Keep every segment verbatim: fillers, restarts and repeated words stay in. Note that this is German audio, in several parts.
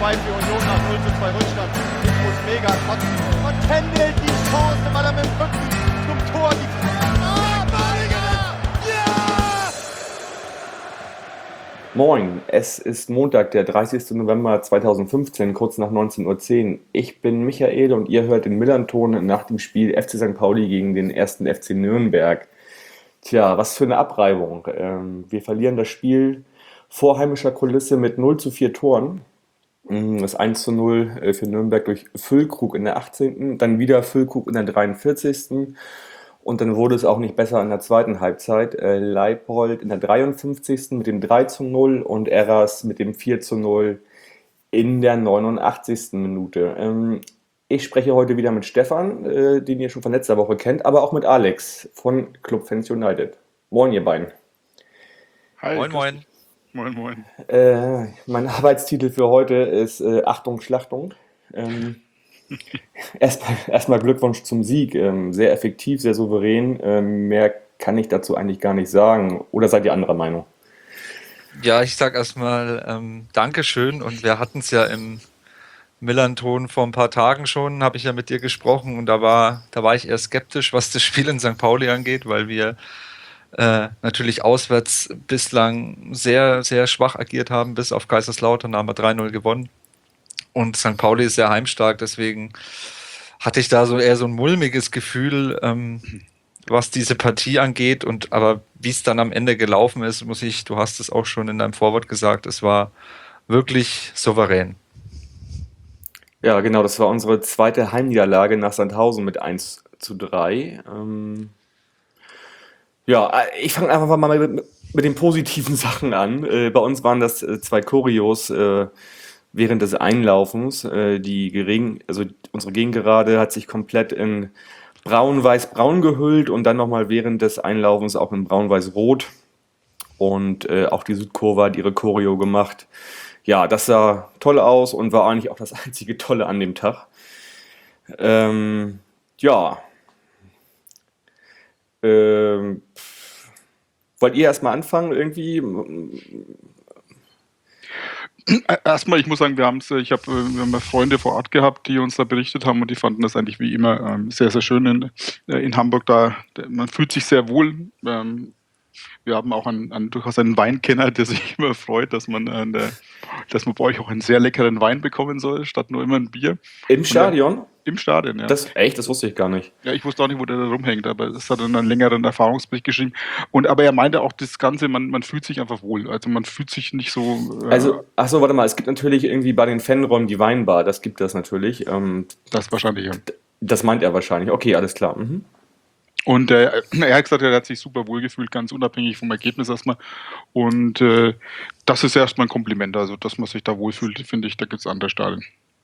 zwei für Union nach null zu zwei Rückstand. Ich muss mega kotzen. Und Kendall die Chance, weil er mit dem Rücken zum Tor die Ah, Badiger! Ja! Moin, es ist Montag, der dreißigster November zweitausendfünfzehn, kurz nach neunzehn Uhr zehn. Ich bin Michael und ihr hört den Millern-Ton nach dem Spiel F C Sankt Pauli gegen den ersten F C Nürnberg. Tja, was für eine Abreibung. Ähm, wir verlieren das Spiel vor heimischer Kulisse mit null zu vier Toren. Das eins zu null für Nürnberg durch Füllkrug in der achtzehnten Dann wieder Füllkrug in der dreiundvierzigsten Und dann wurde es auch nicht besser in der zweiten Halbzeit. Leipold in der dreiundfünfzigsten mit dem drei zu null und Eras mit dem vier zu null in der neunundachtzigsten Minute. Ich spreche heute wieder mit Stefan, den ihr schon von letzter Woche kennt, aber auch mit Alex von Club Fans United. Moin, ihr beiden. Hi. Moin, moin. Moin, moin. Äh, mein Arbeitstitel für heute ist äh, Achtung, Schlachtung. Ähm, Erstmal erst Glückwunsch zum Sieg. Ähm, sehr effektiv, sehr souverän. Ähm, mehr kann ich dazu eigentlich gar nicht sagen. Oder seid ihr anderer Meinung? Ja, ich sag erstmal ähm, Dankeschön. Und wir hatten es ja im Millern-Ton vor ein paar Tagen schon, habe ich ja mit dir gesprochen. Und da war, da war ich eher skeptisch, was das Spiel in Sankt Pauli angeht, weil wir Äh, natürlich auswärts bislang sehr, sehr schwach agiert haben, bis auf Kaiserslautern, da haben wir drei null gewonnen. Und Sankt Pauli ist sehr heimstark, deswegen hatte ich da so eher so ein mulmiges Gefühl, ähm, was diese Partie angeht. Und aber wie es dann am Ende gelaufen ist, muss ich, du hast es auch schon in deinem Vorwort gesagt, es war wirklich souverän. Ja, genau, das war unsere zweite Heimniederlage nach Sandhausen mit eins zu drei. Ähm Ja, ich fange einfach mal mit, mit den positiven Sachen an. Äh, bei uns waren das äh, zwei Choreos äh, während des Einlaufens. Äh, die Gering, also unsere Gegengerade hat sich komplett in braun-weiß-braun gehüllt und dann nochmal während des Einlaufens auch in braun-weiß-rot. Und äh, auch die Südkurve hat ihre Choreo gemacht. Ja, das sah toll aus und war eigentlich auch das einzige Tolle an dem Tag. Ähm, ja. Ähm, wollt ihr erstmal anfangen irgendwie? Erstmal, ich muss sagen, wir haben es, ich habe wir haben Freunde vor Ort gehabt, die uns da berichtet haben und die fanden das eigentlich wie immer ähm, sehr, sehr schön in, in Hamburg. Da man fühlt sich sehr wohl. Ähm, wir haben auch einen, einen, durchaus einen Weinkenner, der sich immer freut, dass man, äh, der, dass man bei euch auch einen sehr leckeren Wein bekommen soll, statt nur immer ein Bier. Im Stadion? Im Stadion, ja. Das, echt? Das wusste ich gar nicht. Ja, ich wusste auch nicht, wo der da rumhängt, aber es hat dann einen längeren Erfahrungsbericht geschrieben. Und aber er meinte auch das Ganze, man, man fühlt sich einfach wohl. Also man fühlt sich nicht so. Äh, Also, ach so, warte mal, es gibt natürlich irgendwie bei den Fanräumen die Weinbar, das gibt es natürlich. Ähm, das wahrscheinlich, ja. Das meint er wahrscheinlich. Okay, alles klar. Mhm. Und äh, er hat gesagt, er hat sich super wohl gefühlt, ganz unabhängig vom Ergebnis erstmal. Und äh, das ist erstmal ein Kompliment. Also, dass man sich da wohlfühlt, finde ich, da gibt es andere Stadien.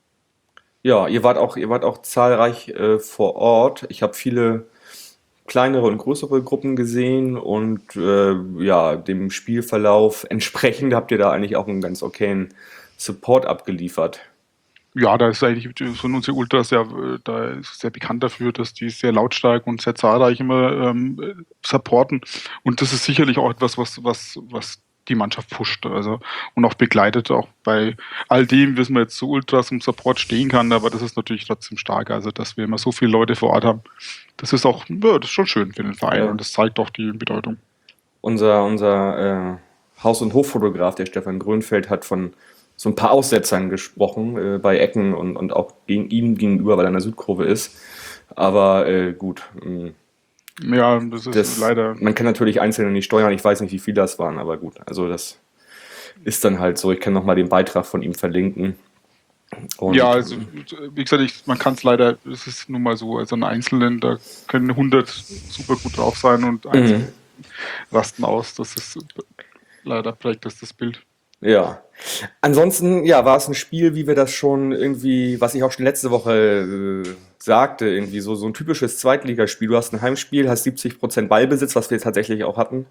Ja, ihr wart auch, ihr wart auch zahlreich äh, vor Ort. Ich habe viele kleinere und größere Gruppen gesehen und äh, ja, dem Spielverlauf entsprechend habt ihr da eigentlich auch einen ganz okayen Support abgeliefert. Ja, da ist eigentlich so unsere Ultras ja, da ist sehr bekannt dafür, dass die sehr lautstark und sehr zahlreich immer ähm, supporten. Und das ist sicherlich auch etwas, was, was, was die Mannschaft pusht, also und auch begleitet. Auch bei all dem, wissen wir jetzt so Ultras im Support stehen kann, aber das ist natürlich trotzdem stark. Also, dass wir immer so viele Leute vor Ort haben, das ist auch, ja, das ist schon schön für den Verein, ja. Und das zeigt auch die Bedeutung. Unser, unser äh, Haus- und Hoffotograf, der Stefan Grönfeld, hat von so ein paar Aussetzern gesprochen, äh, bei Ecken und, und auch gegen ihn gegenüber, weil er in der Südkurve ist. Aber äh, gut. Mh, ja, das ist das, leider. Man kann natürlich Einzelne nicht steuern, ich weiß nicht, wie viele das waren, aber gut. Also, das ist dann halt so. Ich kann nochmal den Beitrag von ihm verlinken. Und ja, also, wie gesagt, ich, man kann es leider, es ist nun mal so, also ein Einzelnen, da können hundert super gut drauf sein und Einzelne mhm. rasten aus. Das ist leider prägt das das Bild. Ja. Ansonsten, ja, war es ein Spiel, wie wir das schon irgendwie, was ich auch schon letzte Woche äh, sagte, irgendwie so, so ein typisches Zweitligaspiel. Du hast ein Heimspiel, hast siebzig Prozent Ballbesitz, was wir tatsächlich auch hatten.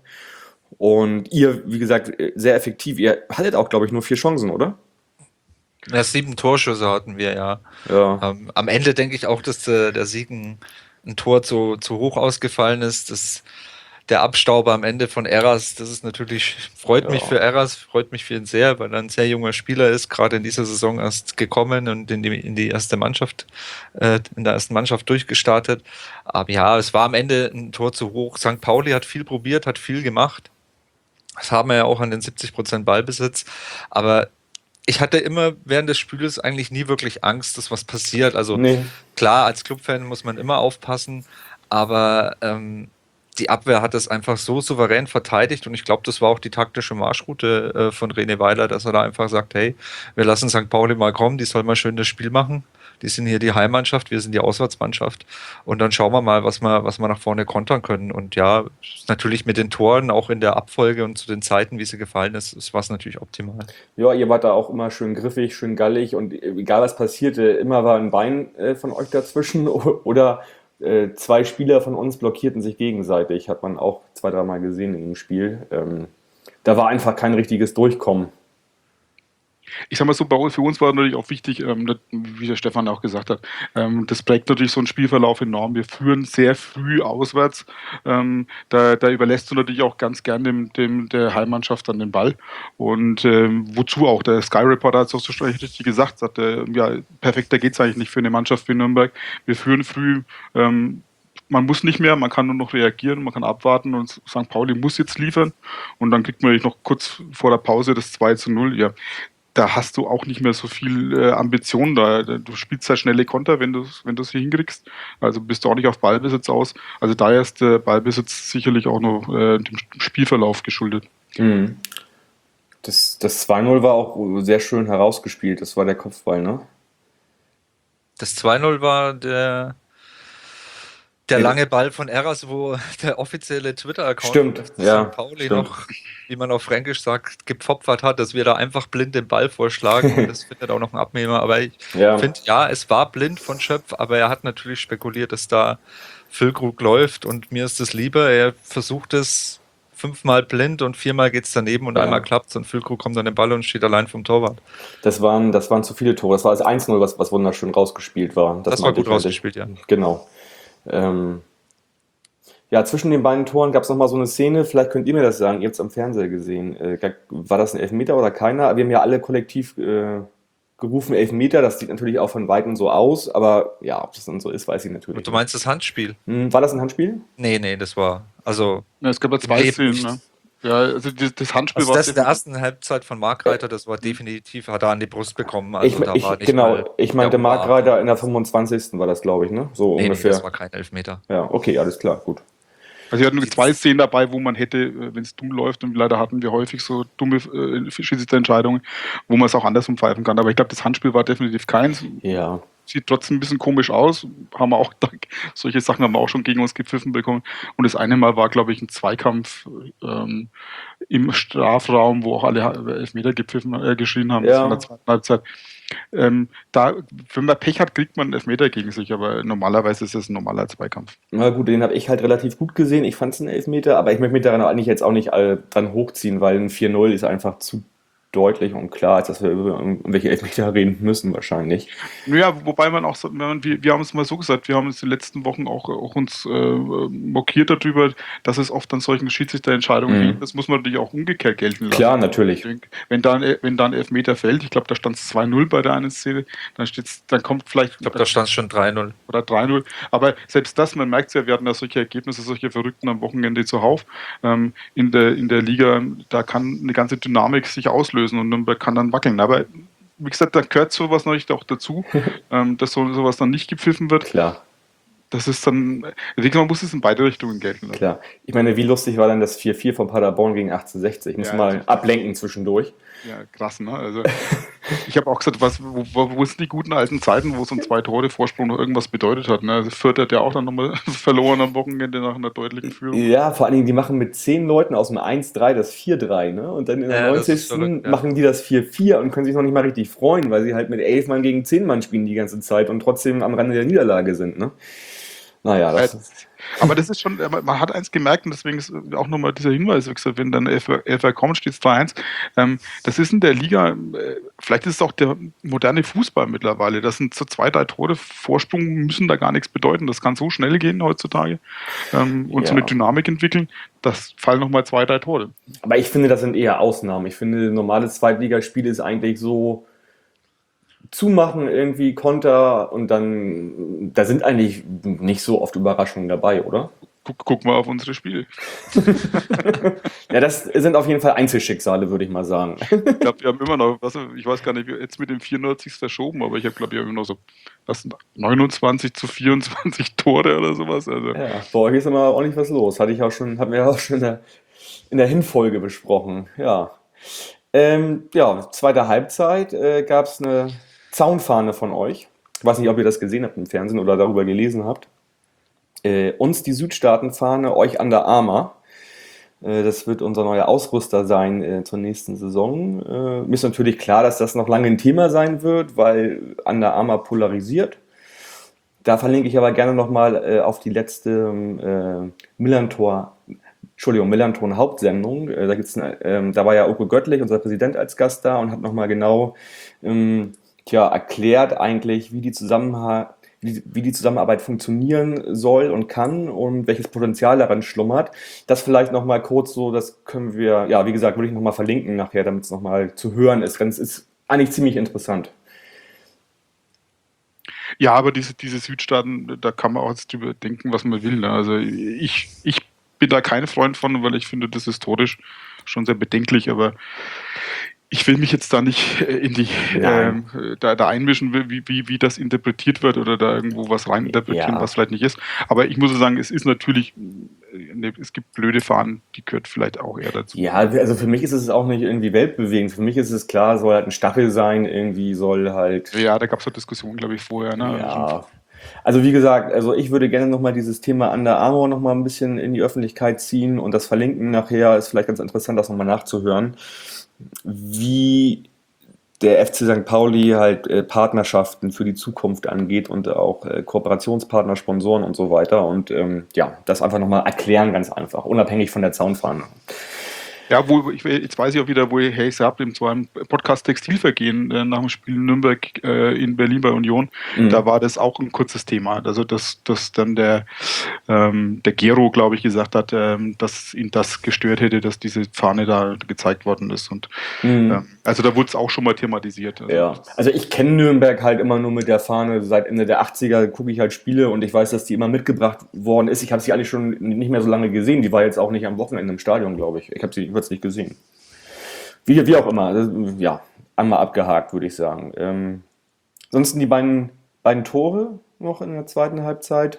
Und ihr, wie gesagt, sehr effektiv. Ihr hattet auch, glaube ich, nur vier Chancen, oder? Ja, sieben Torschüsse hatten wir, ja. ja. Ähm, am Ende denke ich auch, dass der, der Sieg ein, ein Tor zu, zu hoch ausgefallen ist. Das der Abstauber am Ende von Eras, das ist natürlich, freut mich Ja. für Eras, freut mich für ihn sehr, weil er ein sehr junger Spieler ist, gerade in dieser Saison erst gekommen und in die, in die erste Mannschaft, äh, in der ersten Mannschaft durchgestartet. Aber ja, es war am Ende ein Tor zu hoch. Sankt Pauli hat viel probiert, hat viel gemacht. Das haben wir ja auch an den siebzig Prozent Ballbesitz. Aber ich hatte immer während des Spiels eigentlich nie wirklich Angst, dass was passiert. Also Nee. klar, als Clubfan muss man immer aufpassen, aber ähm, die Abwehr hat das einfach so souverän verteidigt und ich glaube, das war auch die taktische Marschroute äh, von René Weiler, dass er da einfach sagt, hey, wir lassen Sankt Pauli mal kommen, die soll mal schön das Spiel machen. Die sind hier die Heimmannschaft, wir sind die Auswärtsmannschaft und dann schauen wir mal, was wir, was wir nach vorne kontern können. Und ja, natürlich mit den Toren, auch in der Abfolge und zu den Zeiten, wie sie gefallen ist, ist was natürlich optimal. Ja, ihr wart da auch immer schön griffig, schön gallig und egal was passierte, immer war ein Bein äh, von euch dazwischen oder äh, zwei Spieler von uns blockierten sich gegenseitig, hat man auch zwei, dreimal gesehen in dem Spiel. Ähm, da war einfach kein richtiges Durchkommen. Ich sag mal so, bei uns, für uns war natürlich auch wichtig, ähm, wie der Stefan auch gesagt hat, ähm, das prägt natürlich so einen Spielverlauf enorm. Wir führen sehr früh auswärts. Ähm, da, da überlässt du natürlich auch ganz gern dem, dem der Heimmannschaft dann den Ball. Und ähm, wozu auch? Der Sky Reporter hat es auch so richtig gesagt, sagt, äh, ja, perfekter geht es eigentlich nicht für eine Mannschaft wie Nürnberg. Wir führen früh. Ähm, Man muss nicht mehr, man kann nur noch reagieren, man kann abwarten und Sankt Pauli muss jetzt liefern. Und dann kriegt man noch kurz vor der Pause das zwei zu null. Ja, da hast du auch nicht mehr so viel äh, Ambition da. Du spielst ja schnelle Konter, wenn du es wenn hier hinkriegst. Also bist du auch nicht auf Ballbesitz aus. Also da ist der Ballbesitz sicherlich auch noch äh, dem Spielverlauf geschuldet. Mhm. Das, das zwei null war auch sehr schön herausgespielt. Das war der Kopfball, ne? Das zwei null war der, der Ja. lange Ball von Eras, wo der offizielle Twitter-Account Stimmt, von F C ja, Sankt Pauli stimmt. noch, wie man auf Fränkisch sagt, gepfopfert hat, dass wir da einfach blind den Ball vorschlagen und das findet auch noch ein Abnehmer. Aber ich Ja. finde, ja, es war blind von Schöpf, aber er hat natürlich spekuliert, dass da Füllkrug läuft und mir ist das lieber. Er versucht es fünfmal blind und viermal geht es daneben und Ja. einmal klappt es und Füllkrug kommt an den Ball und steht allein vom Torwart. Das waren, das waren zu viele Tore. Das war das eins null, was, was wunderschön rausgespielt war. Das war meinte gut ich halt. rausgespielt, ja. Genau. Ähm, ja, zwischen den beiden Toren gab es nochmal so eine Szene, vielleicht könnt ihr mir das sagen, ihr habt es am Fernseher gesehen. Äh, war das ein Elfmeter oder keiner? Wir haben ja alle kollektiv äh, gerufen Elfmeter, das sieht natürlich auch von Weitem so aus, aber ja, ob das dann so ist, weiß ich natürlich Und du meinst das Handspiel? nicht. Hm, war das ein Handspiel? Nee, nee, das war, also Ja, es gab ja zwei Leben Szenen. nicht. Ne? Ja, also das, das Handspiel Also war das in der ersten Halbzeit von Markreiter, das war definitiv, hat er an die Brust bekommen. Also Ich, da ich, war nicht genau, mal ich meinte der Mark Oberarm. Reiter in der fünfundzwanzigsten war das, glaube ich, ne? So Nee, nee, ungefähr. das war kein Elfmeter. Ja, okay, alles klar, gut. Also wir hatten nur zwei Szenen dabei, wo man hätte, wenn es dumm läuft, und leider hatten wir häufig so dumme äh, Schiedsrichterentscheidungen, wo man es auch andersrum pfeifen kann. Aber ich glaube, das Handspiel war definitiv keins. Ja. Sieht trotzdem ein bisschen komisch aus. Haben wir auch, solche Sachen haben wir auch schon gegen uns gepfiffen bekommen. Und das eine Mal war, glaube ich, ein Zweikampf ähm, im Strafraum, wo auch alle Elfmeter gepfiffen, äh, geschrien haben. Ja. Das war in der zweiten Halbzeit. Ähm, da, wenn man Pech hat, kriegt man einen Elfmeter gegen sich, aber normalerweise ist es ein normaler Zweikampf. Na gut, den habe ich halt relativ gut gesehen. Ich fand es ein Elfmeter, aber ich möchte mich daran eigentlich jetzt auch nicht all dran hochziehen, weil ein vier null ist einfach zu deutlich und klar, als dass wir über irgendwelche Elfmeter reden müssen wahrscheinlich. Naja, wobei man auch, wenn man, wir, wir haben es mal so gesagt, wir haben uns in den letzten Wochen auch, auch uns äh, mokiert darüber, dass es oft an solchen Schiedsrichterentscheidungen Mhm. liegt. Das muss man natürlich auch umgekehrt gelten lassen. Klar, natürlich. Wenn dann, wenn dann Elfmeter fällt, ich glaube, da stand es zwei null bei der einen Szene, dann steht's, dann kommt vielleicht Ich glaube, da stand es schon drei null. oder drei null. Aber selbst das, man merkt es ja, wir hatten ja solche Ergebnisse, solche Verrückten am Wochenende zuhauf. Ähm, in, der, in der Liga, da kann eine ganze Dynamik sich auslösen und Nürnberg kann dann wackeln. Aber wie gesagt, da gehört sowas natürlich auch dazu, ähm, dass so, sowas dann nicht gepfiffen wird. Klar, Das ist dann, ich denke, man muss es in beide Richtungen gelten lassen. klar. Ich meine, wie lustig war denn das vier vier von Paderborn gegen achtzehnhundertsechzig? Ich muss Ja, mal das- ablenken zwischendurch. Ja, krass, ne? Also, ich habe auch gesagt, was, wo, wo sind die guten alten Zeiten, wo so ein Zwei-Tore-Vorsprung noch irgendwas bedeutet hat? Ne? Also Fürth hat ja auch dann nochmal verloren am Wochenende nach einer deutlichen Führung. Ja, vor allen Dingen, die machen mit zehn Leuten aus dem eins drei das vier drei, ne? Und dann in der Ja, das ist neunzigsten verrückt, ja. machen die das vier vier und können sich noch nicht mal richtig freuen, weil sie halt mit elf Mann gegen zehn Mann spielen die ganze Zeit und trotzdem am Rande der Niederlage sind, ne? Naja, das Äh, ist, Aber das ist schon, man hat eins gemerkt und deswegen ist auch nochmal dieser Hinweis, wie gesagt, wenn dann Elfer, Elfer kommt, steht es zwei eins. Ähm, das ist in der Liga, äh, vielleicht ist es auch der moderne Fußball mittlerweile. Das sind so zwei, drei Tore Vorsprung, müssen da gar nichts bedeuten. Das kann so schnell gehen heutzutage ähm, und so eine ja. Dynamik entwickeln. Das fallen nochmal zwei, drei Tore. Aber ich finde, das sind eher Ausnahmen. Ich finde, normales Zweitligaspiel ist eigentlich so zumachen, irgendwie Konter und dann, da sind eigentlich nicht so oft Überraschungen dabei, oder? Guck, guck mal auf unsere Spiele. Ja, das sind auf jeden Fall Einzelschicksale, würde ich mal sagen. Ich glaube, wir haben immer noch, was, ich weiß gar nicht, jetzt mit dem vierundneunzig verschoben, aber ich habe, glaube ich, immer noch so was, sind neunundzwanzig zu vierundzwanzig Tore oder sowas. Also. Ja, bei euch ist immer ordentlich was los. Hatte ich auch schon, hatten wir ja auch schon in der, in der Hinfolge besprochen. Ja. Ähm, ja, zweite Halbzeit äh, gab es eine Zaunfahne von euch. Ich weiß nicht, ob ihr das gesehen habt im Fernsehen oder darüber gelesen habt. Äh, uns die Südstaatenfahne, euch Under Armour. Äh, das wird unser neuer Ausrüster sein äh, zur nächsten Saison. Äh, mir ist natürlich klar, dass das noch lange ein Thema sein wird, weil Under Armour polarisiert. Da verlinke ich aber gerne nochmal äh, auf die letzte äh, Millantor, Entschuldigung, Millanton Hauptsendung. Äh, da, gibt's eine, ähm, da war ja Uwe Göttlich, unser Präsident, als Gast da und hat nochmal genau ähm, tja, erklärt eigentlich, wie die, Zusammenha wie, wie die Zusammenarbeit funktionieren soll und kann und welches Potenzial daran schlummert. Das vielleicht nochmal kurz so, das können wir, ja, wie gesagt, würde ich nochmal verlinken nachher, damit es nochmal zu hören ist. Denn es ist eigentlich ziemlich interessant. Ja, aber diese, diese Südstaaten, da kann man auch jetzt drüber denken, was man will. Ne? Also ich, ich bin da kein Freund von, weil ich finde, das ist historisch schon sehr bedenklich, aber ich will mich jetzt da nicht in die ähm, da, da einmischen, wie, wie, wie das interpretiert wird oder da irgendwo was reininterpretieren, Ja. was vielleicht nicht ist. Aber ich muss sagen, es ist natürlich, ne, es gibt blöde Fahnen, die gehört vielleicht auch eher dazu. Ja, also für mich ist es auch nicht irgendwie weltbewegend. Für mich ist es klar, soll halt ein Stachel sein, irgendwie soll halt. Ja, da gab es eine Diskussion, glaube ich, vorher. Ne? Ja. Also wie gesagt, also ich würde gerne nochmal dieses Thema Under Armour nochmal ein bisschen in die Öffentlichkeit ziehen und das verlinken nachher. Ist vielleicht ganz interessant, das nochmal nachzuhören, wie der F C Sankt Pauli halt äh, Partnerschaften für die Zukunft angeht und auch äh, Kooperationspartner, Sponsoren und so weiter. Und ähm, ja, das einfach nochmal erklären, ganz einfach, unabhängig von der Zaunfahne. Ja, wo ich, jetzt weiß ich auch wieder, wo ich hey, habt, im zu einem Podcast Textilvergehen äh, nach dem Spiel in Nürnberg äh, in Berlin bei Union, Mhm. da war das auch ein kurzes Thema. Also dass, dass dann der, ähm, der Gero, glaube ich, gesagt hat, ähm, dass ihn das gestört hätte, dass diese Fahne da gezeigt worden ist. Und Mhm. ähm, also da wurde es auch schon mal thematisiert. Also, Ja, also ich kenne Nürnberg halt immer nur mit der Fahne. Seit Ende der achtziger gucke ich halt Spiele und ich weiß, dass die immer mitgebracht worden ist. Ich habe sie eigentlich schon nicht mehr so lange gesehen. Die war jetzt auch nicht am Wochenende im Stadion, glaube ich. Ich habe sie kurz nicht gesehen. Wie, wie auch immer. Das, ja, einmal abgehakt, würde ich sagen. Ähm, ansonsten die beiden, beiden Tore noch in der zweiten Halbzeit.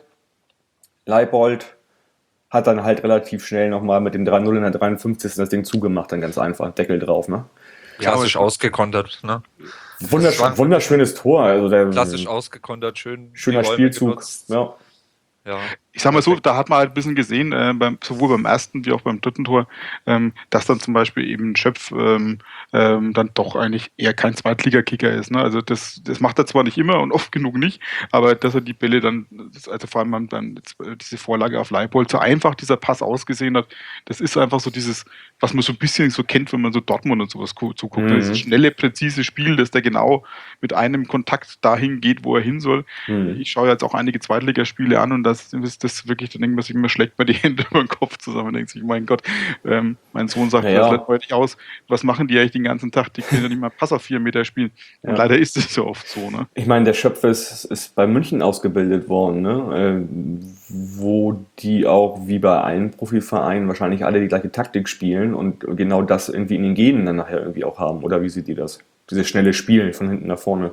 Leibold hat dann halt relativ schnell nochmal mit dem drei null in der dreiundfünfzigsten das Ding zugemacht, dann ganz einfach. Deckel drauf, ne? Klassisch ausgekontert, ne? Wunderschön, wunderschönes Tor. Also der, Klassisch ausgekontert, schön. schöner die Räume Spielzug. genutzt. Ja. Ja. Ich sag mal so, da hat man halt ein bisschen gesehen, äh, beim, sowohl beim ersten wie auch beim dritten Tor, ähm, dass dann zum Beispiel eben Schöpf ähm, ähm, dann doch eigentlich eher kein Zweitligakicker ist. Ne? Also das, das macht er zwar nicht immer und oft genug nicht, aber dass er die Bälle dann, also vor allem dann diese Vorlage auf Leibold, so einfach dieser Pass ausgesehen hat, das ist einfach so dieses, was man so ein bisschen so kennt, wenn man so Dortmund und sowas zuguckt. Mhm. Dieses schnelle, präzise Spiel, dass der genau mit einem Kontakt dahin geht, wo er hin soll. Mhm. Ich schaue jetzt auch einige Zweitligaspiele an und das ist das wirklich, da denkt man sich immer, schlägt mir die Hände über den Kopf zusammen und denkt sich, mein Gott, ähm, mein Sohn sagt, Ja. das lädt heute aus, was machen die eigentlich den ganzen Tag? Die können ja nicht mal Pass auf vier Meter spielen. Und Ja. leider ist es so oft so, ne? Ich meine, der Schöpf ist, ist bei München ausgebildet worden, ne? äh, wo die auch wie bei allen Profivereinen wahrscheinlich alle die gleiche Taktik spielen und genau das irgendwie in den Genen dann nachher irgendwie auch haben. Oder wie seht ihr das? Dieses schnelle Spielen von hinten nach vorne.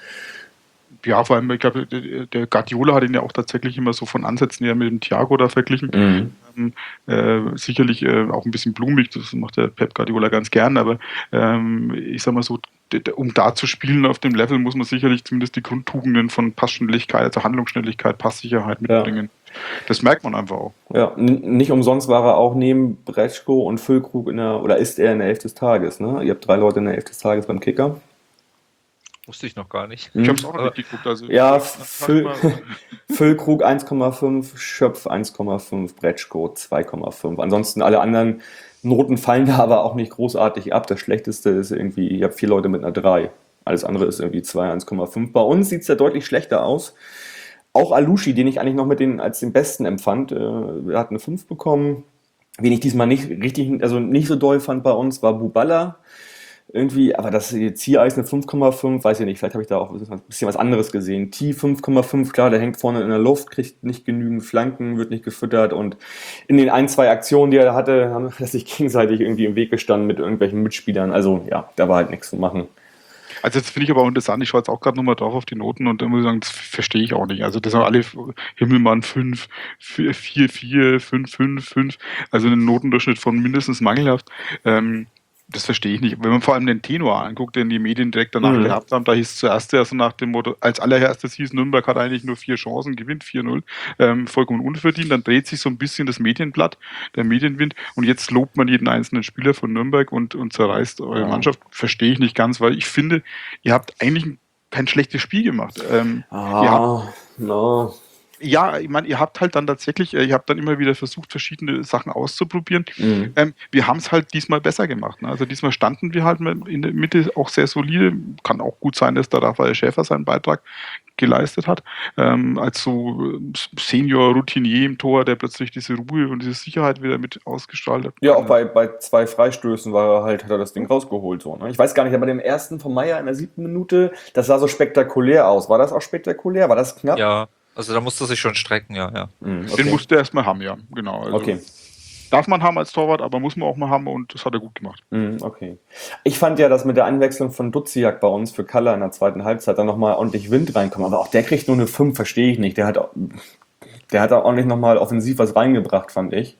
Ja, vor allem, ich glaube, der der Guardiola hat ihn ja auch tatsächlich immer so von Ansätzen her mit dem Thiago da verglichen. Mhm. Ähm, äh, sicherlich äh, auch ein bisschen blumig, das macht der Pep Guardiola ganz gern, aber ähm, ich sag mal so, d- d- um da zu spielen auf dem Level, muss man sicherlich zumindest die Grundtugenden von Passschnelligkeit, also Handlungsschnelligkeit, Passsicherheit Ja. mitbringen. Das merkt man einfach auch. Ja, n- nicht umsonst war er auch neben Bretschko und Füllkrug in der, oder ist er in der Elf des Tages, ne? Ihr habt drei Leute in der Elf des Tages beim Kicker. Wusste ich noch gar nicht. Ich Mhm. habe es auch noch nicht geguckt. Also Ja, ich- Füll, Füllkrug eins Komma fünf, Schöpf eins Komma fünf, Bretschko zwei Komma fünf. Ansonsten alle anderen Noten fallen da aber auch nicht großartig ab. Das Schlechteste ist irgendwie, ich habe vier Leute mit einer drei. Alles andere ist irgendwie zwei, eins Komma fünf. Bei uns sieht es ja deutlich schlechter aus. Auch Alushi, den ich eigentlich noch mit den, als den Besten empfand, äh, er hat eine fünf bekommen. Wen ich diesmal nicht richtig, also nicht so doll fand bei uns, war Buballa. Irgendwie, aber das Ziereis eine fünf Komma fünf, weiß ich nicht, vielleicht habe ich da auch ein bisschen was anderes gesehen. T fünf Komma fünf, klar, der hängt vorne in der Luft, kriegt nicht genügend Flanken, wird nicht gefüttert und in den ein, zwei Aktionen, die er hatte, haben er sich gegenseitig irgendwie im Weg gestanden mit irgendwelchen Mitspielern. Also ja, da war halt nichts zu machen. Also das finde ich aber auch interessant. Ich schaue jetzt auch gerade nochmal drauf auf die Noten und da muss ich sagen, das verstehe ich auch nicht. Also das sind alle Himmelmann fünf, vier, vier, fünf, fünf, fünf. Also einen Notendurchschnitt von mindestens mangelhaft. Ähm, das verstehe ich nicht. Wenn man vor allem den Tenor anguckt, den die Medien direkt danach Mhm. gehabt haben, da hieß zuerst ja so nach dem Motto, als allererstes hieß, Nürnberg hat eigentlich nur vier Chancen, gewinnt vier null, ähm, vollkommen unverdient. Dann dreht sich so ein bisschen das Medienblatt, der Medienwind und jetzt lobt man jeden einzelnen Spieler von Nürnberg und, und zerreißt eure Ja. Mannschaft. Verstehe ich nicht ganz, weil ich finde, ihr habt eigentlich kein schlechtes Spiel gemacht. Ähm, ihr habt, Ah, no. ja, ich meine, ihr habt halt dann tatsächlich, äh, ihr habt dann immer wieder versucht, verschiedene Sachen auszuprobieren. Mhm. Ähm, wir haben es halt diesmal besser gemacht. Ne? Also diesmal standen wir halt in der Mitte auch sehr solide. Kann auch gut sein, dass da Raphael Schäfer seinen Beitrag geleistet hat. Ähm, als so Senior-Routinier im Tor, der plötzlich diese Ruhe und diese Sicherheit wieder mit ausgestrahlt hat. Ja, auch bei, bei zwei Freistößen war er halt, hat er das Ding rausgeholt. So, ne? Ich weiß gar nicht, aber dem ersten von Meier in der siebten Minute, das sah so spektakulär aus. War das auch spektakulär? War das knapp? Ja, also da musste sich schon strecken, ja, ja. Mhm, okay. Den musste er erstmal haben, ja. Genau. Also Okay. Darf man haben als Torwart, aber muss man auch mal haben und das hat er gut gemacht. Mhm, okay. Ich fand ja, dass mit der Einwechslung von Duziak bei uns für Kaller in der zweiten Halbzeit dann nochmal ordentlich Wind reinkommt. Aber auch der kriegt nur eine fünf, verstehe ich nicht. Der hat, auch- der hat da ordentlich nochmal offensiv was reingebracht, fand ich.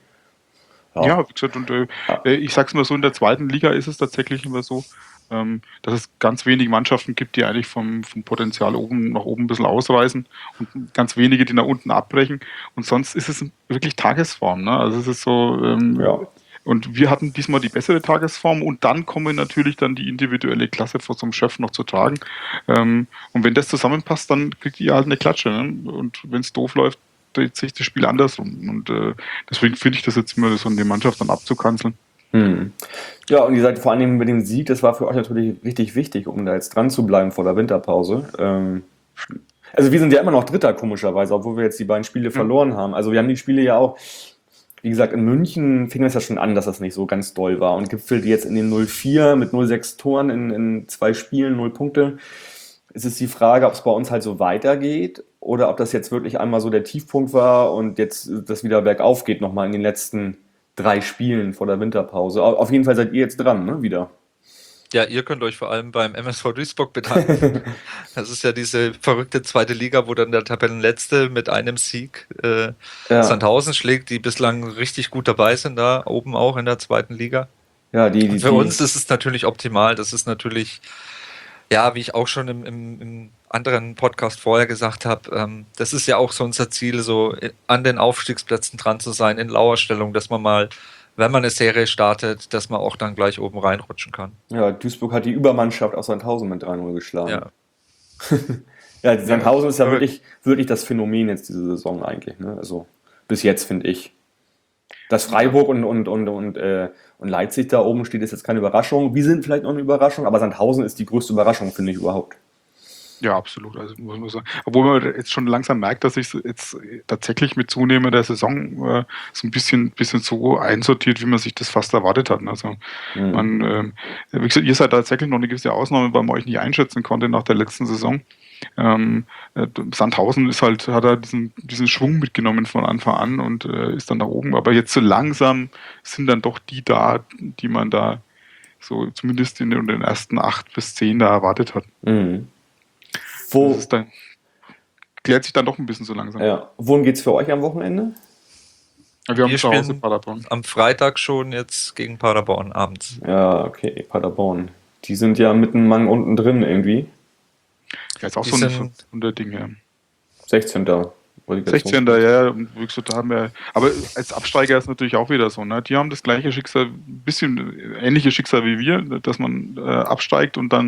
Ja, wie gesagt, und äh, Ja. äh, ich sag's mal so, in der zweiten Liga ist es tatsächlich immer so, ähm, dass es ganz wenige Mannschaften gibt, die eigentlich vom, vom Potenzial oben nach oben ein bisschen ausreißen und ganz wenige, die nach unten abbrechen. Und sonst ist es wirklich Tagesform. Ne? Also es ist so, ähm, Ja. und wir hatten diesmal die bessere Tagesform und dann kommen natürlich dann die individuelle Klasse von so einem Chef noch zu tragen. Ähm, und wenn das zusammenpasst, dann kriegt ihr halt eine Klatsche. Ne? Und wenn es doof läuft, dreht sich das Spiel andersrum. Und äh, deswegen finde ich das jetzt immer so, eine Mannschaft dann abzukanzeln. Hm. Ja, und ihr seid vor allen Dingen mit dem Sieg, das war für euch natürlich richtig wichtig, um da jetzt dran zu bleiben vor der Winterpause. Ähm, also wir sind ja immer noch Dritter, komischerweise, obwohl wir jetzt die beiden Spiele verloren haben. Also wir haben die Spiele ja auch, wie gesagt, in München fing es ja schon an, dass das nicht so ganz doll war und gipfelte jetzt in den null vier mit null sechs Toren in, in zwei Spielen, null Punkte. Es ist die Frage, ob es bei uns halt so weitergeht oder ob das jetzt wirklich einmal so der Tiefpunkt war und jetzt das wieder bergauf geht nochmal in den letzten drei Spielen vor der Winterpause. Auf jeden Fall seid ihr jetzt dran, ne, wieder. Ja, ihr könnt euch vor allem beim M S V Duisburg bedanken. Das ist ja diese verrückte zweite Liga, wo dann der Tabellenletzte mit einem Sieg äh, Ja. Sandhausen schlägt, die bislang richtig gut dabei sind, da oben auch in der zweiten Liga. Ja, die, die, Und für die, uns ist es natürlich optimal. Das ist natürlich, ja, wie ich auch schon im, im, im anderen Podcast vorher gesagt habe, ähm, das ist ja auch so unser Ziel, so an den Aufstiegsplätzen dran zu sein, in Lauerstellung, dass man mal, wenn man eine Serie startet, dass man auch dann gleich oben reinrutschen kann. ja, Duisburg hat die Übermannschaft aus Sandhausen mit drei null geschlagen. Ja. Ja, die Sandhausen ist ja verrückt. wirklich, wirklich das Phänomen jetzt diese Saison eigentlich. Ne? Also bis jetzt, finde ich. Dass Freiburg und, und, und, und, äh, und Leipzig da oben steht, ist jetzt keine Überraschung. Wir sind vielleicht noch eine Überraschung, aber Sandhausen ist die größte Überraschung, finde ich überhaupt. Ja, absolut. Also muss man sagen. Obwohl man jetzt schon langsam merkt, dass sich jetzt tatsächlich mit zunehmender Saison äh, so ein bisschen, bisschen so einsortiert, wie man sich das fast erwartet hat. Also Mhm. man, ähm, wie gesagt, ihr seid tatsächlich noch eine gewisse Ausnahme, weil man euch nicht einschätzen konnte nach der letzten Saison. Ähm, äh, Sandhausen ist halt, hat er diesen, diesen Schwung mitgenommen von Anfang an und äh, ist dann da oben. Aber jetzt so langsam sind dann doch die da, die man da so zumindest in den, in den ersten acht bis zehn da erwartet hat. Mhm. Wo, Das ist dann, klärt sich dann doch ein bisschen so langsam. ja, wohin geht's für euch am Wochenende? Wir haben Wir zu Hause spielen- Paderborn. Am Freitag schon jetzt gegen Paderborn abends. Ja, okay, Paderborn. Die sind ja mitten Mang unten drin irgendwie. Ja, ist auch Die so ein sind- Wunderding, ja. sechzehnter sechzehnter ja, und wie gesagt, da haben wir, aber als Absteiger ist natürlich auch wieder so, ne? Die haben das gleiche Schicksal, ein bisschen ähnliches Schicksal wie wir, dass man äh, absteigt und dann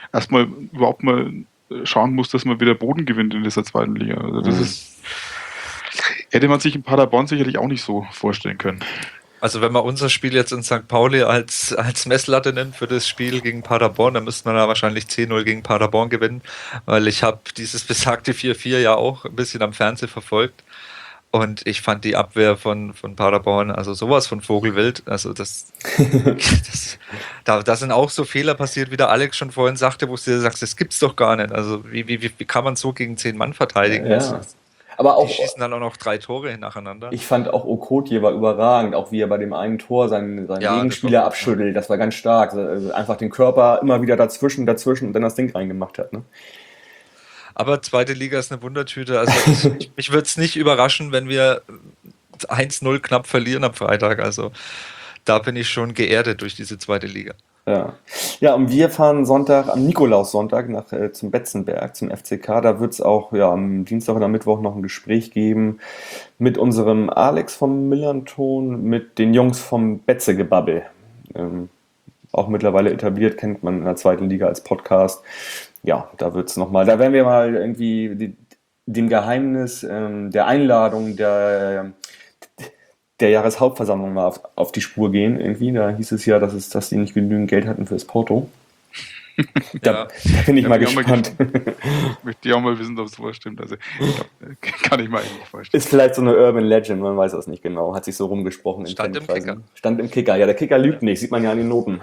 erstmal überhaupt mal schauen muss, dass man wieder Boden gewinnt in dieser zweiten Liga. Also das Mhm. ist, hätte man sich in Paderborn sicherlich auch nicht so vorstellen können. Also wenn man unser Spiel jetzt in Sankt Pauli als, als Messlatte nimmt für das Spiel gegen Paderborn, dann müsste man da wahrscheinlich zehn null gegen Paderborn gewinnen, weil ich habe dieses besagte vier vier ja auch ein bisschen am Fernsehen verfolgt und ich fand die Abwehr von, von Paderborn, also sowas von Vogelwild, also das, das da, da sind auch so Fehler passiert, wie der Alex schon vorhin sagte, wo du dir sagst, das gibt's doch gar nicht, also wie, wie, wie kann man so gegen zehn Mann verteidigen? Ja. Aber Die auch, schießen dann auch noch drei Tore nacheinander. ich fand auch Okotje war überragend, auch wie er bei dem einen Tor seinen, seinen Ja, das Gegenspieler war gut, abschüttelt, das war ganz stark. Also einfach den Körper immer wieder dazwischen, dazwischen und dann das Ding reingemacht hat. Ne? Aber zweite Liga ist eine Wundertüte. Also ich, mich würde es nicht überraschen, wenn wir eins null knapp verlieren am Freitag. Also da bin ich schon geerdet durch diese zweite Liga. Ja. Ja, und wir fahren Sonntag, am Nikolaussonntag nach, äh, zum Betzenberg, zum F C K. Da wird es auch ja, am Dienstag oder Mittwoch noch ein Gespräch geben mit unserem Alex vom Millanton, mit den Jungs vom Betzegebabbel. Ähm, auch mittlerweile etabliert, kennt man in der zweiten Liga als Podcast. Ja, da wird es nochmal, da werden wir mal irgendwie die, dem Geheimnis ähm, der Einladung der der Jahreshauptversammlung mal auf, auf die Spur gehen irgendwie. Da hieß es ja, dass, es, dass die nicht genügend Geld hatten fürs Porto. Da, Ja. da bin ich Ja, mal bin ich auch mal gespannt. Ich möchte ja auch mal wissen, ob es sowas stimmt. Also ich glaub, kann ich mir eigentlich nicht vorstellen. Ist vielleicht so eine Urban Legend, man weiß das nicht genau. Hat sich so rumgesprochen. in Stand im Fankreisen. Kicker. Stand im Kicker. Ja, der Kicker lügt nicht, sieht man ja an den Noten.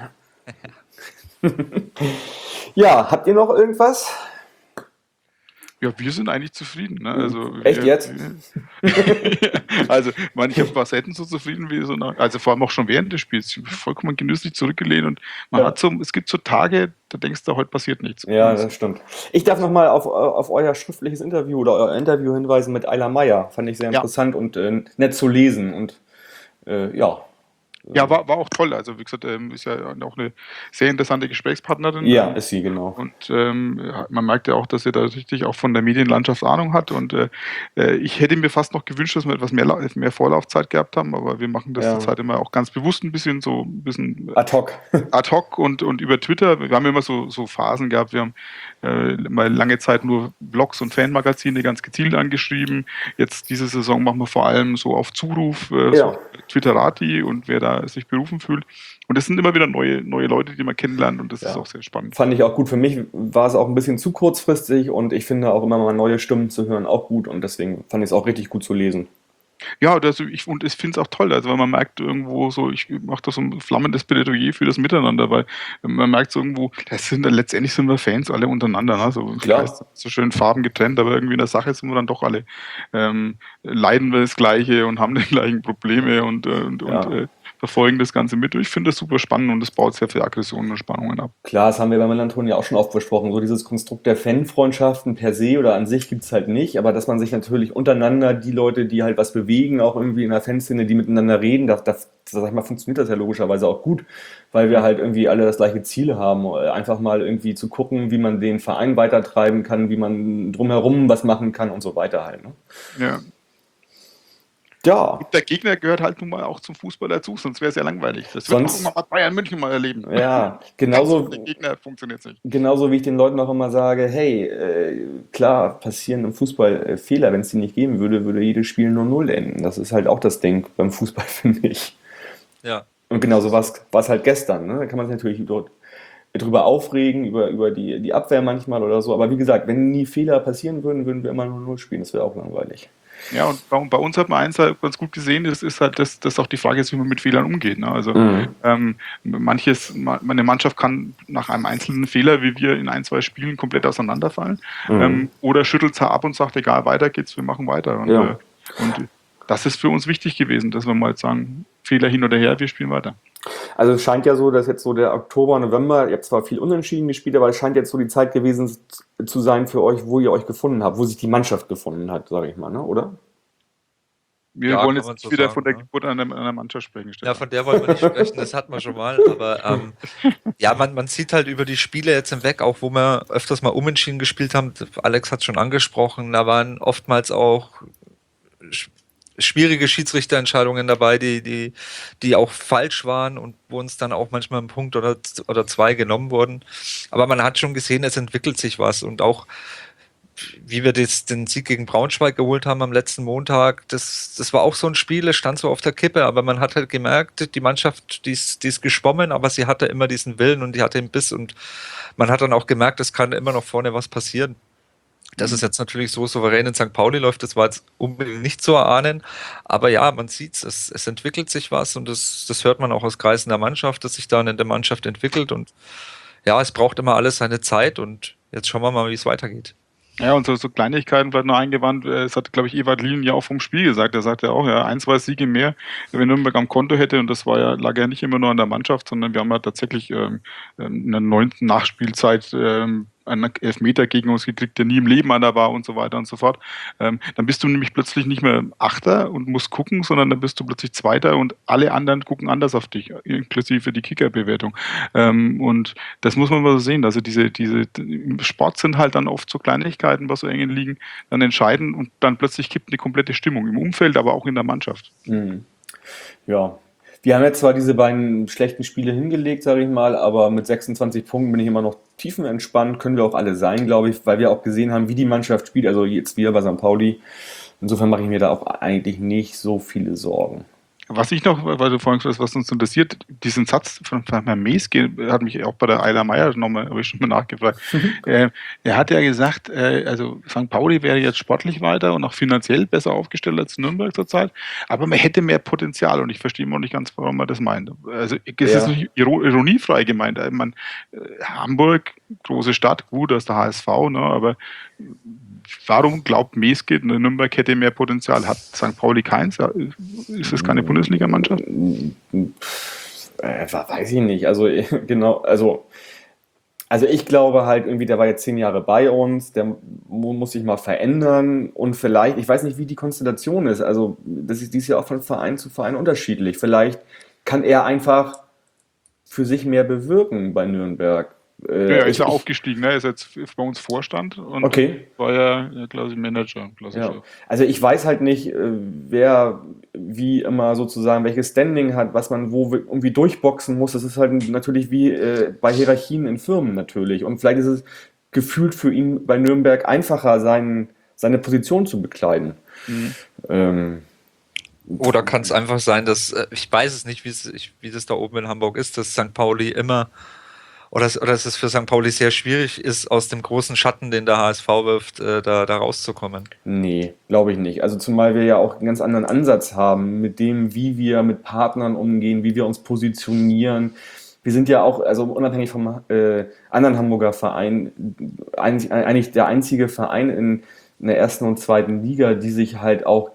Ja, habt ihr noch irgendwas? Ja, wir sind eigentlich zufrieden. Ne? Also, Echt wir, jetzt? also, ich meine, ich war selten so zufrieden wie so nach, also vor allem auch schon während des Spiels, vollkommen genüsslich zurückgelehnt und man Ja. hat so, es gibt so Tage, da denkst du, heute passiert nichts. Ja, Und das stimmt. Ich darf nochmal auf, auf euer schriftliches Interview oder euer Interview hinweisen mit Ayla Meyer. Fand ich sehr Ja. interessant und äh, nett zu lesen. Und äh, ja. ja, war, war auch toll. Also, wie gesagt, ähm, ist ja auch eine sehr interessante Gesprächspartnerin. Ja, Ähm, ist sie, genau. Und ähm, ja, man merkt ja auch, dass sie da richtig auch von der Medienlandschaft Ahnung hat. Und äh, äh, ich hätte mir fast noch gewünscht, dass wir etwas mehr, Lau- mehr Vorlaufzeit gehabt haben, aber wir machen das Ja. zurzeit immer auch ganz bewusst ein bisschen so ein bisschen Ad hoc. ad hoc und, und über Twitter. Wir haben immer so, so Phasen gehabt. Wir haben äh, mal lange Zeit nur Blogs und Fanmagazine ganz gezielt angeschrieben. Jetzt diese Saison machen wir vor allem so auf Zuruf, äh, Ja. so Twitterati und wer da sich berufen fühlt. Und es sind immer wieder neue, neue Leute, die man kennenlernt und das Ja. ist auch sehr spannend. Fand ich auch gut. Für mich war es auch ein bisschen zu kurzfristig und ich finde auch immer mal neue Stimmen zu hören auch gut und deswegen fand ich es auch richtig gut zu lesen. Ja, das, ich, und ich finde es auch toll, also weil man merkt irgendwo so, ich mache da so ein flammendes Plädoyer für das Miteinander, weil man merkt so irgendwo, das sind letztendlich sind wir Fans alle untereinander, ne? So, Klar. heißt, so schön Farben getrennt, aber irgendwie in der Sache sind wir dann doch alle, ähm, leiden wir das Gleiche und haben die gleichen Probleme und, äh, und, Ja. und äh, verfolgen das Ganze mit. Ich finde das super spannend und das baut sehr viel Aggressionen und Spannungen ab. Klar, das haben wir bei Melanton ja auch schon oft besprochen. So dieses Konstrukt der Fanfreundschaften per se oder an sich gibt es halt nicht, aber dass man sich natürlich untereinander, die Leute, die halt was bewegen, auch irgendwie in der Fanszene, die miteinander reden, das, das, sag ich mal, funktioniert das ja logischerweise auch gut, weil wir halt irgendwie alle das gleiche Ziel haben, einfach mal irgendwie zu gucken, wie man den Verein weitertreiben kann, wie man drumherum was machen kann und so weiter halt. Ne? Ja. Ja, Der Gegner gehört halt nun mal auch zum Fußball dazu, sonst wäre es ja langweilig. Das Sonst- wird auch mal Bayern München mal erleben. ja, genauso, Ohne Gegner funktioniert es nicht. genauso wie ich den Leuten auch immer sage, hey, äh, klar, passieren im Fußball äh, Fehler, wenn es die nicht geben würde, würde jedes Spiel nur null enden. Das ist halt auch das Ding beim Fußball, finde ich. Ja. Und genauso war es halt gestern. Ne? Da kann man sich natürlich dort drüber aufregen, über, über die, die Abwehr manchmal oder so. Aber wie gesagt, wenn nie Fehler passieren würden, würden wir immer nur null spielen. Das wäre auch langweilig. Ja, und bei, bei uns hat man eins halt ganz gut gesehen, das ist halt, dass das auch die Frage ist, wie man mit Fehlern umgeht. Ne? Also Mhm. ähm, manches, ma- meine Mannschaft kann nach einem einzelnen Fehler, wie wir in ein, zwei Spielen, komplett auseinanderfallen. Mhm. Ähm, oder schüttelt es ab und sagt, egal, weiter geht's, wir machen weiter. Und, Ja. äh, und das ist für uns wichtig gewesen, dass wir mal jetzt sagen, Fehler hin oder her, wir spielen weiter. Also es scheint ja so, dass jetzt so der Oktober, November, ihr habt zwar viel unentschieden gespielt, aber es scheint jetzt so die Zeit gewesen zu sein für euch, wo ihr euch gefunden habt, wo sich die Mannschaft gefunden hat, sage ich mal, ne? Oder? Wir Ja, wollen kann jetzt man nicht so wieder sagen, von der ja. Geburt einer, einer Mannschaft sprechen. Ja, Stefan. von der wollen wir nicht sprechen, das hatten wir schon mal. Aber ähm, ja, man, man sieht halt über die Spiele jetzt hinweg, auch wo wir öfters mal unentschieden gespielt haben, Alex hat schon angesprochen, da waren oftmals auch schwierige Schiedsrichterentscheidungen dabei, die, die, die auch falsch waren und wo uns dann auch manchmal ein Punkt oder, oder zwei genommen wurden. Aber man hat schon gesehen, es entwickelt sich was und auch wie wir das, den Sieg gegen Braunschweig geholt haben am letzten Montag, das, das war auch so ein Spiel, es stand so auf der Kippe, aber man hat halt gemerkt, die Mannschaft, die ist, die ist geschwommen, aber sie hatte immer diesen Willen und die hatte den Biss und man hat dann auch gemerkt, es kann immer noch vorne was passieren. Dass es jetzt natürlich so souverän in Sankt Pauli läuft, das war jetzt unbedingt nicht zu erahnen, aber ja, man sieht es, es entwickelt sich was und das, das hört man auch aus Kreisen der Mannschaft, dass sich dann in der Mannschaft entwickelt und ja, es braucht immer alles seine Zeit und jetzt schauen wir mal, wie es weitergeht. Ja, und so, so Kleinigkeiten vielleicht noch eingewandt, es hat, glaube ich, Ewald Lien ja auch vom Spiel gesagt, er sagte auch, ja, ein, zwei Siege mehr, wenn Nürnberg am Konto hätte und das war ja, lag ja nicht immer nur an der Mannschaft, sondern wir haben ja tatsächlich ähm, in der neunten Nachspielzeit ähm, einen Elfmeter gegen uns gekriegt, der nie im Leben einer war und so weiter und so fort. Ähm, dann bist du nämlich plötzlich nicht mehr Achter und musst gucken, sondern dann bist du plötzlich Zweiter und alle anderen gucken anders auf dich, inklusive die Kicker-Bewertung. Ähm, und das muss man mal so sehen. Also diese, diese im Sport sind halt dann oft so Kleinigkeiten, was so eng liegen, dann entscheiden und dann plötzlich kippt eine komplette Stimmung im Umfeld, aber auch in der Mannschaft. Mhm. Ja. Wir haben jetzt zwar diese beiden schlechten Spiele hingelegt, sage ich mal, aber mit sechsundzwanzig Punkten bin ich immer noch tiefenentspannt, können wir auch alle sein, glaube ich, weil wir auch gesehen haben, wie die Mannschaft spielt, also jetzt wieder bei Sankt Pauli. Insofern mache ich mir da auch eigentlich nicht so viele Sorgen. Was ich noch, weil du vorhin gesagt hast, was uns interessiert, diesen Satz von Herrn Meeske hat mich auch bei der Eiler Meier nochmal, habe ich schon mal nachgefragt. äh, er hat ja gesagt, äh, also Sankt Pauli wäre jetzt sportlich weiter und auch finanziell besser aufgestellt als Nürnberg zurzeit, aber man hätte mehr Potenzial und ich verstehe noch nicht ganz, warum man das meint. Also es Ja. ist nicht ironiefrei gemeint. Ich meine, Hamburg, große Stadt, gut, das ist der H S V, ne, aber warum glaubt Meeske, Nürnberg hätte mehr Potenzial? Hat Sankt Pauli keins? Ist es keine Bundesligamannschaft? Äh, weiß ich nicht. Also genau, also, also ich glaube halt irgendwie, der war jetzt zehn Jahre bei uns, der mu- muss sich mal verändern und vielleicht, ich weiß nicht, wie die Konstellation ist. Also das ist dies Jahr auch von Verein zu Verein unterschiedlich. Vielleicht kann er einfach für sich mehr bewirken bei Nürnberg. Äh, Ja, er ist ich- ja ich- aufgestiegen, ne? Er ist jetzt bei uns Vorstand und Okay. war ja, ja quasi Manager. Klassischer. Ja. Also ich weiß halt nicht, äh, wer wie immer sozusagen welches Standing hat, was man wo irgendwie durchboxen muss. Das ist halt natürlich wie äh, bei Hierarchien in Firmen natürlich. Und vielleicht ist es gefühlt für ihn bei Nürnberg einfacher, sein, seine Position zu bekleiden. Mhm. Ähm, Oder kann es einfach sein, dass, äh, ich weiß es nicht, wie es, ich, wie das da oben in Hamburg ist, dass Sankt Pauli immer, oder, es- oder dass es für Sankt Pauli sehr schwierig ist, aus dem großen Schatten, den der H S V wirft, äh, da, da rauszukommen. Nee, glaube ich nicht. Also zumal wir ja auch einen ganz anderen Ansatz haben mit dem, wie wir mit Partnern umgehen, wie wir uns positionieren. Wir sind ja auch, also unabhängig vom äh, anderen Hamburger Verein, ein, eigentlich der einzige Verein in, in der ersten und zweiten Liga, die sich halt auch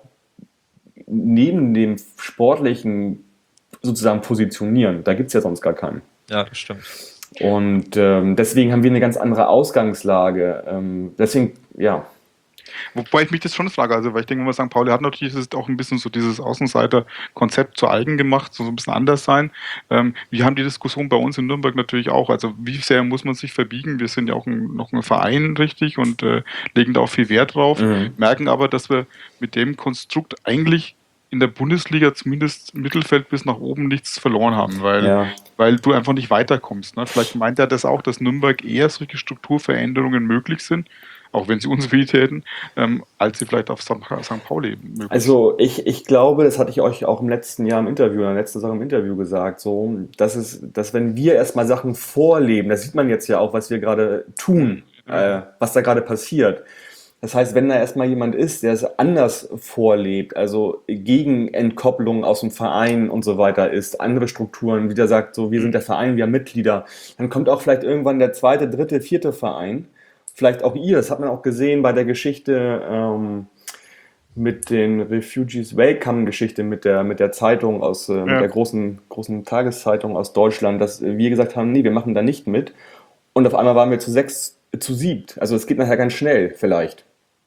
neben dem Sportlichen sozusagen positionieren. Da gibt es ja sonst gar keinen. Ja, das stimmt. Und ähm, deswegen haben wir eine ganz andere Ausgangslage. Ähm, deswegen, ja. Wobei ich mich das schon frage, also weil ich denke mal, Sankt Pauli hat natürlich ist auch ein bisschen so dieses Außenseiter-Konzept zu eigen gemacht, so ein bisschen anders sein. Ähm, wir haben die Diskussion bei uns in Nürnberg natürlich auch, also wie sehr muss man sich verbiegen? Wir sind ja auch ein, noch ein Verein, richtig, und äh, legen da auch viel Wert drauf, Mhm. merken aber, dass wir mit dem Konstrukt eigentlich in der Bundesliga zumindest Mittelfeld bis nach oben nichts verloren haben, weil, Ja. weil du einfach nicht weiterkommst. Ne? Vielleicht meint er das auch, dass Nürnberg eher solche Strukturveränderungen möglich sind, auch wenn sie uns weh täten, ähm, als sie vielleicht auf Sankt Pauli möglich sind. Also ich, ich glaube, das hatte ich euch auch im letzten Jahr im Interview, in der letzten Sache im Interview gesagt, so, dass es, dass wenn wir erstmal Sachen vorleben, das sieht man jetzt ja auch, was wir gerade tun, äh, was da gerade passiert. Das heißt, wenn da erstmal jemand ist, der es anders vorlebt, also gegen Entkopplung aus dem Verein und so weiter ist, andere Strukturen, wie der sagt, so, wir sind der Verein, wir haben Mitglieder, dann kommt auch vielleicht irgendwann der zweite, dritte, vierte Verein, vielleicht auch ihr, das hat man auch gesehen bei der Geschichte ähm, mit den Refugees Welcome-Geschichte mit der, mit der Zeitung aus, äh, mit Ja. der großen, großen Tageszeitung aus Deutschland, dass wir gesagt haben, nee, wir machen da nicht mit. Und auf einmal waren wir zu sechs, zu siebt. Also es geht nachher ganz schnell vielleicht.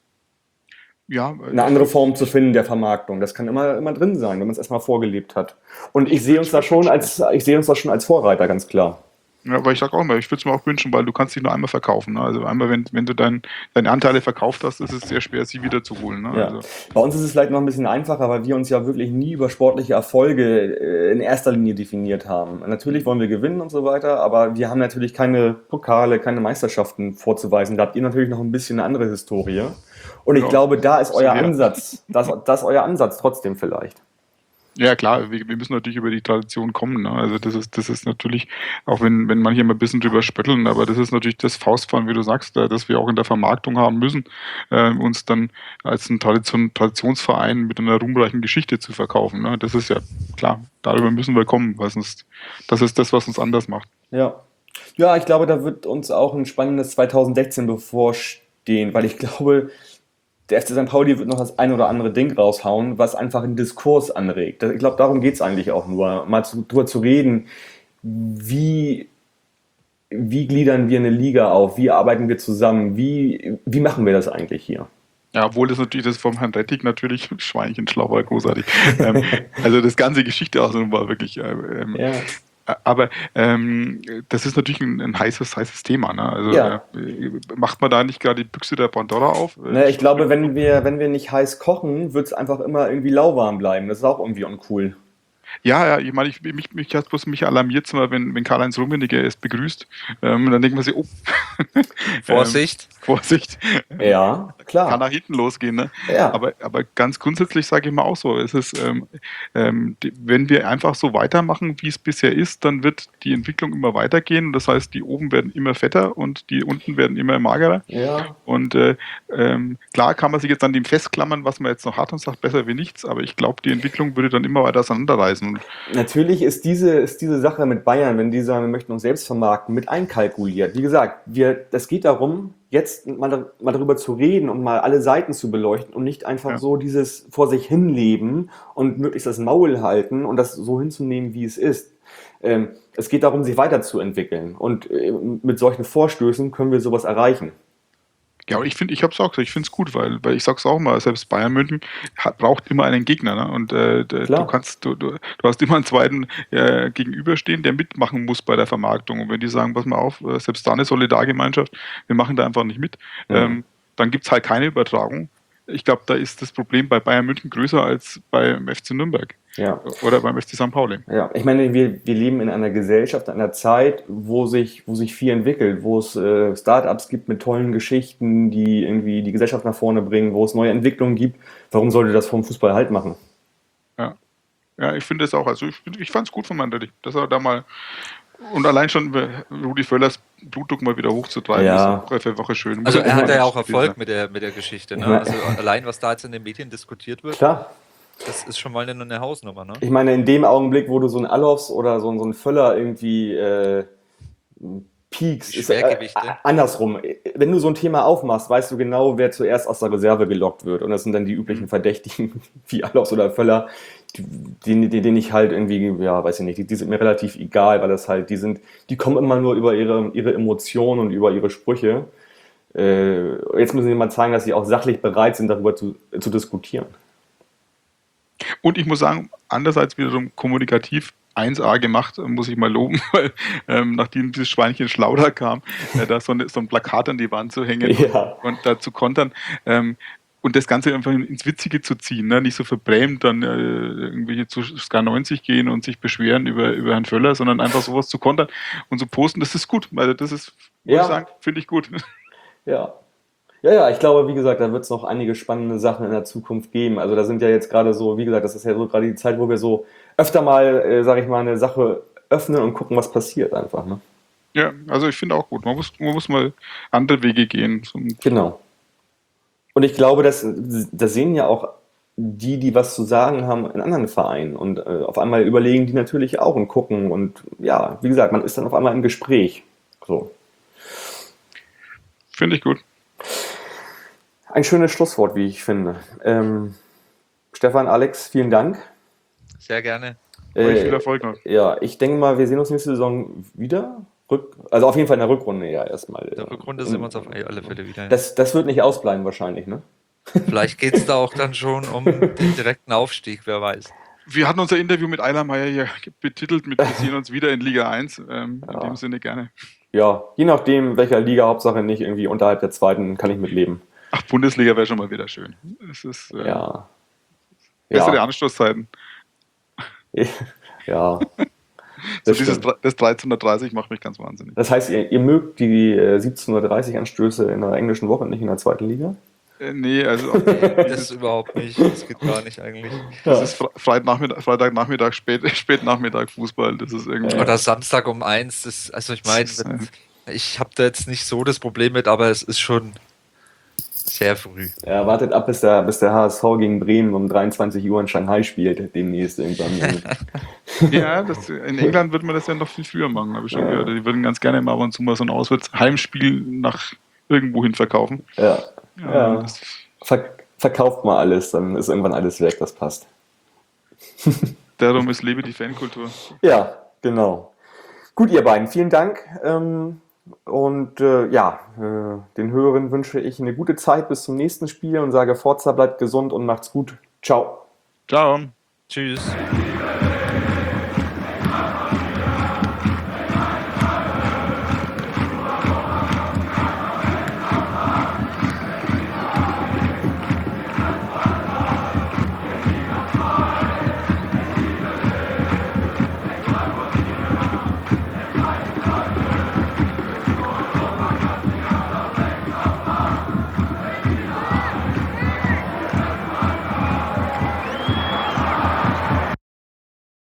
Ja, Eine andere Form zu finden der Vermarktung. Das kann immer, immer drin sein, wenn man es erstmal vorgelebt hat. Und ich sehe uns da schon als, ich sehe uns da schon als Vorreiter, ganz klar. Ja, aber ich sag auch immer, ich würde es mir auch wünschen, weil du kannst dich nur einmal verkaufen. Ne? Also einmal, wenn, wenn du dein, deine Anteile verkauft hast, ist es sehr schwer, sie wieder zu holen. Ne? Ja. Also, Bei uns ist es vielleicht noch ein bisschen einfacher, weil wir uns ja wirklich nie über sportliche Erfolge äh, in erster Linie definiert haben. Natürlich wollen wir gewinnen und so weiter, aber wir haben natürlich keine Pokale, keine Meisterschaften vorzuweisen. Da habt ihr natürlich noch ein bisschen eine andere Historie. Und ich Ja, glaube, da ist euer sehr. Ansatz, das, das ist euer Ansatz trotzdem vielleicht. ja klar, wir, wir müssen natürlich über die Tradition kommen. Ne? Also das ist, das ist natürlich, auch wenn, wenn manche immer ein bisschen drüber spötteln, aber das ist natürlich das Faustfahren, wie du sagst, äh, dass wir auch in der Vermarktung haben müssen, äh, uns dann als ein Tradition, Traditionsverein mit einer ruhmreichen Geschichte zu verkaufen. Ne? Das ist ja klar, darüber müssen wir kommen, weil sonst, das ist das, was uns anders macht. Ja. Ja, ich glaube, da wird uns auch ein spannendes zwanzig sechzehn bevorstehen, weil ich glaube, der F C Sankt Pauli wird noch das ein oder andere Ding raushauen, was einfach einen Diskurs anregt. Ich glaube, darum geht es eigentlich auch nur, mal zu, drüber zu reden, wie, wie gliedern wir eine Liga auf, wie arbeiten wir zusammen, wie, wie machen wir das eigentlich hier? Ja, obwohl das natürlich das vom Herrn Rettig natürlich, Schweinchen schlau war großartig. ähm, also das ganze Geschichte auch so war wirklich. Ähm, Ja. Aber ähm, das ist natürlich ein, ein heißes, heißes Thema. Ne? Also Ja. äh, macht man da nicht gerade die Büchse der Pandora auf? Ne, ich glaube, wenn wir, wenn wir nicht heiß kochen, wird es einfach immer irgendwie lauwarm bleiben. Das ist auch irgendwie uncool. Ja, ja, ich meine, ich, mich, mich hat bloß mich alarmiert, mal, wenn, wenn Karl-Heinz Rummenigge es begrüßt. Ähm, dann denkt man sich, oh, Vorsicht. ähm, Vorsicht, Ja, kann klar. nach hinten losgehen. Ne? Ja. Aber, aber ganz grundsätzlich sage ich mal auch so, es ist, ähm, ähm, die, wenn wir einfach so weitermachen, wie es bisher ist, dann wird die Entwicklung immer weitergehen. Das heißt, die oben werden immer fetter und die unten werden immer magerer. Ja. Und äh, ähm, klar kann man sich jetzt an dem festklammern, was man jetzt noch hat und sagt, besser wie nichts, aber ich glaube, die Entwicklung würde dann immer weiter auseinanderreißen. Und Natürlich ist diese, ist diese Sache mit Bayern, wenn die sagen, wir möchten uns selbst vermarkten, mit einkalkuliert. Wie gesagt, wir, es geht darum, jetzt mal, mal darüber zu reden und mal alle Seiten zu beleuchten und nicht einfach Ja. so dieses vor sich hinleben und möglichst das Maul halten und das so hinzunehmen, wie es ist. Ähm, es geht darum, sich weiterzuentwickeln und äh, mit solchen Vorstößen können wir sowas erreichen. ja, aber ich finde, ich habe es auch gesagt, ich finde es gut, weil, weil ich sag's auch mal, selbst Bayern München hat, braucht immer einen Gegner, ne? Und äh, d- Klar. du kannst, du, du, du hast immer einen zweiten äh, gegenüberstehen, der mitmachen muss bei der Vermarktung. Und wenn die sagen, pass mal auf, äh, selbst da eine Solidargemeinschaft, wir machen da einfach nicht mit, Mhm. ähm, dann gibt's halt keine Übertragung. Ich glaube, da ist das Problem bei Bayern München größer als beim F C Nürnberg Ja. oder beim F C Sankt Pauli. Ja, ich meine, wir, wir leben in einer Gesellschaft, in einer Zeit, wo sich, wo sich viel entwickelt, wo es äh, Startups gibt mit tollen Geschichten, die irgendwie die Gesellschaft nach vorne bringen, wo es neue Entwicklungen gibt. Warum sollte das vom Fußball halt machen? Ja, ja, ich finde es auch. Also ich, find- ich fand es gut von Herrn Rettig, dass er da mal und allein schon über Rudi Völlers Blutdruck mal wieder hochzutreiben, Ja. ist Woche für Woche schön. Muss Also auch er mal hat ja auch gewesen Erfolg sein. mit der, mit der Geschichte. Ich Ne? meine- Also allein, was da jetzt in den Medien diskutiert wird, Klar. das ist schon mal eine, eine Hausnummer. Ne? Ich meine, in dem Augenblick, wo du so einen Alofs oder so, einen- so einen Völler irgendwie äh, piekst, Die ist, äh, Schwergewichte. äh, andersrum. Wenn du so ein Thema aufmachst, weißt du genau, wer zuerst aus der Reserve gelockt wird. Und das sind dann die üblichen Verdächtigen wie Alofs oder Völler, die, die, denen ich halt irgendwie, ja, weiß ich nicht, die, die sind mir relativ egal, weil das halt, die sind, die kommen immer nur über ihre, ihre Emotionen und über ihre Sprüche. Äh, jetzt müssen sie mal zeigen, dass sie auch sachlich bereit sind, darüber zu, zu diskutieren. Und ich muss sagen, andererseits wiederum kommunikativ eins A gemacht, muss ich mal loben, weil ähm, nachdem dieses Schweinchen Schlauder kam, äh, da so, eine, so ein Plakat an die Wand zu hängen Ja. und, und da zu kontern. Ähm, und das Ganze einfach ins Witzige zu ziehen, ne? Nicht so verbrämt dann äh, irgendwie zu Sky neunzig gehen und sich beschweren über, über Herrn Völler, sondern einfach sowas zu kontern und zu posten, das ist gut. Also das ist, muss Ja. ich sagen, finde ich gut. Ja. Ja, ja, ich glaube, wie gesagt, da wird es noch einige spannende Sachen in der Zukunft geben. Also da sind ja jetzt gerade so, wie gesagt, das ist ja so gerade die Zeit, wo wir so öfter mal, äh, sage ich mal, eine Sache öffnen und gucken, was passiert einfach. Ne? Ja, also ich finde auch gut. Man muss, man muss mal andere Wege gehen. Zum, Genau. Und ich glaube, das, das sehen ja auch die, die was zu sagen haben in anderen Vereinen. Und äh, auf einmal überlegen die natürlich auch und gucken. Und ja, wie gesagt, man ist dann auf einmal im Gespräch. So. Finde ich gut. Ein schönes Schlusswort, wie ich finde. Ähm, Stefan, Alex, vielen Dank. Sehr gerne. Euch Äh, viel Erfolg noch. Ja, ich denke mal, wir sehen uns nächste Saison wieder. Rück, also auf jeden Fall in der Rückrunde ja erstmal. In der Rückrunde sehen wir uns auf alle Fälle wieder. Das, das wird nicht ausbleiben wahrscheinlich, ne? Vielleicht geht es da auch dann schon um den direkten Aufstieg, wer weiß. Wir hatten unser Interview mit Eilermeier hier betitelt mit wir sehen uns wieder in Liga eins. Ähm, in Ja. dem Sinne gerne. Ja, je nachdem, welcher Liga, Hauptsache nicht irgendwie unterhalb der zweiten, kann ich mitleben. Ach, Bundesliga wäre schon mal wieder schön. Es ist äh, Ja. bessere Ja. Anstoßzeiten. Ja. So Das dieses stimmt. dre- das dreizehn Uhr dreißig macht mich ganz wahnsinnig. Das heißt, ihr, ihr mögt die äh, siebzehn Uhr dreißig Anstöße in der englischen Woche, nicht in der zweiten Liga? Äh, nee, also auch Das überhaupt nicht. Das geht gar nicht eigentlich. das ist Fre- Freitagnachmittag, Freitagnachmittag, spät, Spätnachmittag Fußball. Das ist irgendwie. Oder Samstag um eins. Das, also ich meine, Das ist, äh, ich habe da jetzt nicht so das Problem mit, aber es ist schon sehr früh. Ja, wartet ab, bis der, bis der H S V gegen Bremen um dreiundzwanzig Uhr in Shanghai spielt, demnächst irgendwann. Ja, das, in England würde man das ja noch viel früher machen, habe ich schon gehört. Die würden ganz gerne mal ab und zu mal so ein Auswärtsheimspiel nach irgendwo hin verkaufen. Ja. Ja, Ja. Das, Ver verkauft mal alles, dann ist irgendwann alles weg, das passt. darum ist lebe die Fankultur. Ja, genau. Gut, ihr beiden, vielen Dank. Ähm, und äh, ja, äh, den Hörern wünsche ich eine gute Zeit bis zum nächsten Spiel und sage Forza, bleibt gesund und macht's gut. Ciao. Ciao. Tschüss.